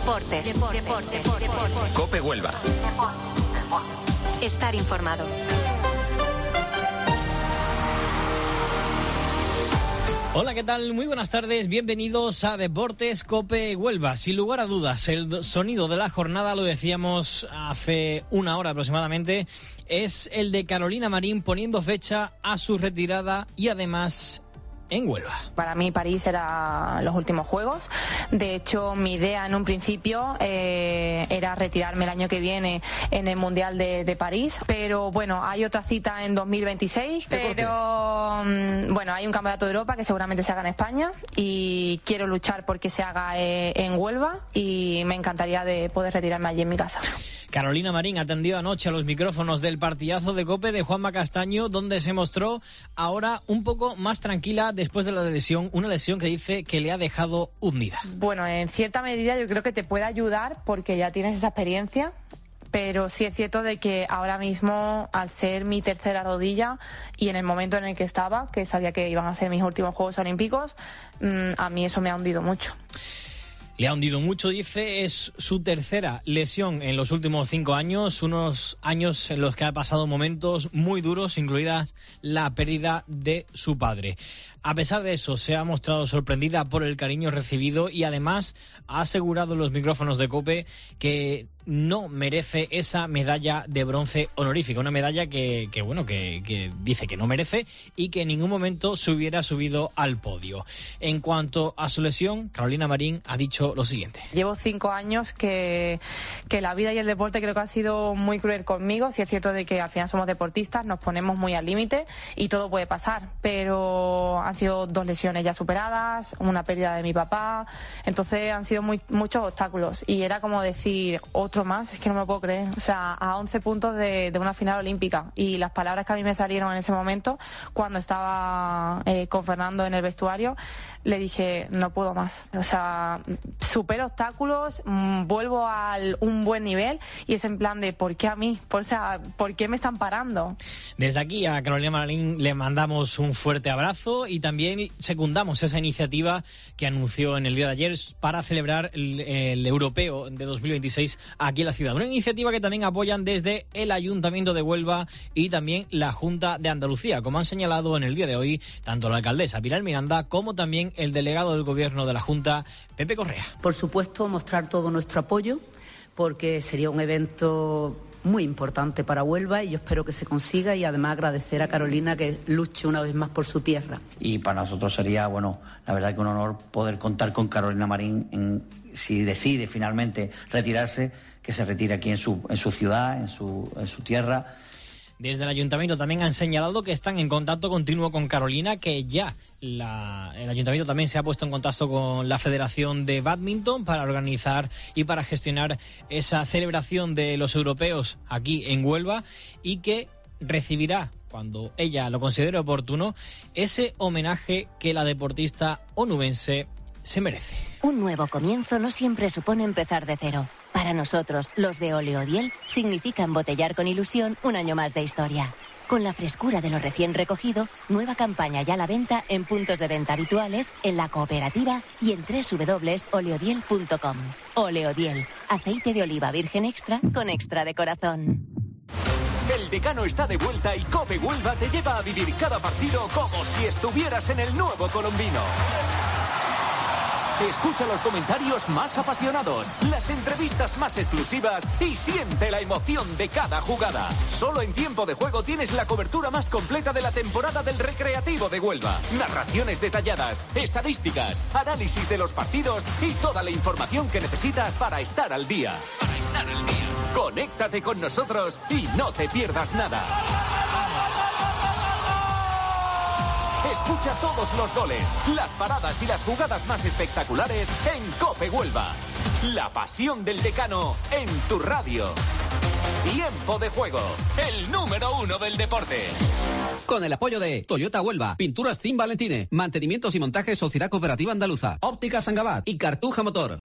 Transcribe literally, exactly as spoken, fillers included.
Deportes. Deportes. Deportes. Deportes. COPE Huelva. Estar informado. Hola, ¿qué tal? Muy buenas tardes, bienvenidos a Deportes COPE Huelva. Sin lugar a dudas, el sonido de la jornada, lo decíamos hace una hora aproximadamente, es el de Carolina Marín poniendo fecha a su retirada y además en Huelva. Para mí París era los últimos Juegos. De hecho, mi idea en un principio eh, era retirarme el año que viene en el Mundial de, de París. Pero bueno, hay otra cita en dos mil veintiséis. Pero um, bueno, hay un campeonato de Europa que seguramente se haga en España y quiero luchar porque se haga eh, en Huelva y me encantaría de poder retirarme allí en mi casa. Carolina Marín atendió anoche a los micrófonos del partidazo de COPE de Juanma Castaño, donde se mostró ahora un poco más tranquila después de la lesión, una lesión que dice que le ha dejado hundida. Bueno, en cierta medida yo creo que te puede ayudar porque ya tienes esa experiencia, pero sí es cierto de que ahora mismo, al ser mi tercera rodilla y en el momento en el que estaba, que sabía que iban a ser mis últimos Juegos Olímpicos, a mí eso me ha hundido mucho. Le ha hundido mucho, dice, es su tercera lesión en los últimos cinco años, unos años en los que ha pasado momentos muy duros, incluida la pérdida de su padre. A pesar de eso, se ha mostrado sorprendida por el cariño recibido y además ha asegurado en los micrófonos de COPE que no merece esa medalla de bronce honorífica, una medalla que, que bueno, que, que dice que no merece y que en ningún momento se hubiera subido al podio. En cuanto a su lesión, Carolina Marín ha dicho lo siguiente. Llevo cinco años que, que la vida y el deporte creo que ha sido muy cruel conmigo. Sí es cierto de que al final somos deportistas, nos ponemos muy al límite y todo puede pasar, pero han sido dos lesiones ya superadas, una pérdida de mi papá, entonces han sido muy, muchos obstáculos y era como decir otro más, es que no me lo puedo creer, o sea, a once puntos de, de una final olímpica, y las palabras que a mí me salieron en ese momento cuando estaba eh, con Fernando en el vestuario, le dije no puedo más, o sea, supero obstáculos, mmm, vuelvo a un buen nivel y es en plan de ¿por qué a mí? Por, o sea, ¿por qué me están parando? Desde aquí a Carolina Marín le mandamos un fuerte abrazo y también secundamos esa iniciativa que anunció en el día de ayer para celebrar el, el Europeo de dos mil veintiséis aquí en la ciudad. Una iniciativa que también apoyan desde el Ayuntamiento de Huelva y también la Junta de Andalucía, como han señalado en el día de hoy tanto la alcaldesa Pilar Miranda como también el delegado del Gobierno de la Junta, Pepe Correa. Por supuesto, mostrar todo nuestro apoyo porque sería un evento muy importante para Huelva y yo espero que se consiga, y además agradecer a Carolina que luche una vez más por su tierra. Y para nosotros sería, bueno, la verdad que un honor poder contar con Carolina Marín en, si decide finalmente retirarse, que se retire aquí en su, en su ciudad, en su, en su tierra. Desde el Ayuntamiento también han señalado que están en contacto continuo con Carolina, que ya la, el Ayuntamiento también se ha puesto en contacto con la Federación de Bádminton para organizar y para gestionar esa celebración de los europeos aquí en Huelva, y que recibirá, cuando ella lo considere oportuno, ese homenaje que la deportista onubense se merece. Un nuevo comienzo no siempre supone empezar de cero. Para nosotros, los de Oleodiel, significa embotellar con ilusión un año más de historia. Con la frescura de lo recién recogido, nueva campaña ya a la venta en puntos de venta habituales, en la cooperativa y en doble u doble u doble u punto oleodiel punto com. Oleodiel, aceite de oliva virgen extra con extra de corazón. El Decano está de vuelta y COPE Huelva te lleva a vivir cada partido como si estuvieras en el nuevo Colombino. Escucha los comentarios más apasionados, las entrevistas más exclusivas y siente la emoción de cada jugada. Solo en Tiempo de Juego tienes la cobertura más completa de la temporada del Recreativo de Huelva. Narraciones detalladas, estadísticas, análisis de los partidos y toda la información que necesitas para estar al día. Para estar al día. Conéctate con nosotros y no te pierdas nada. Escucha todos los goles, las paradas y las jugadas más espectaculares en COPE Huelva. La pasión del Decano en tu radio. Tiempo de Juego, el número uno del deporte. Con el apoyo de Toyota Huelva, Pinturas Team Valentine, Mantenimientos y Montajes Sociedad Cooperativa Andaluza, Óptica Sangabat y Cartuja Motor.